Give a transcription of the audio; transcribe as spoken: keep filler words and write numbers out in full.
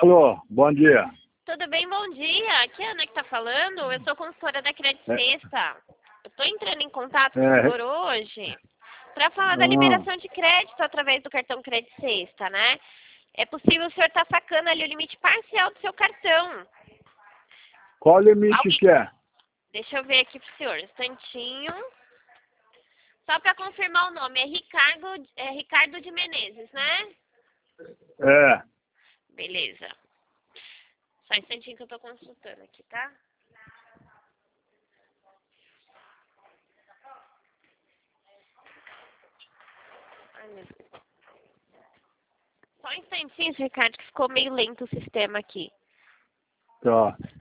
Alô, bom dia. Tudo bem? Bom dia. Aqui é a Ana que tá falando. Eu sou consultora da Credit É. Sexta. Eu tô entrando em contato com É. o senhor hoje para falar da Ah. liberação de crédito através do cartão Credit Sexta, né? É possível o senhor estar sacando ali o limite parcial do seu cartão. Qual o limite Alguém- que é? Deixa eu ver aqui pro senhor, um instantinho. Só para confirmar o nome, é Ricardo, é Ricardo de Menezes, né? É. Beleza. Só um instantinho que eu tô consultando aqui, tá? Ai, meu Deus. Só um instantinho, Ricardo, que ficou meio lento o sistema aqui. Tá.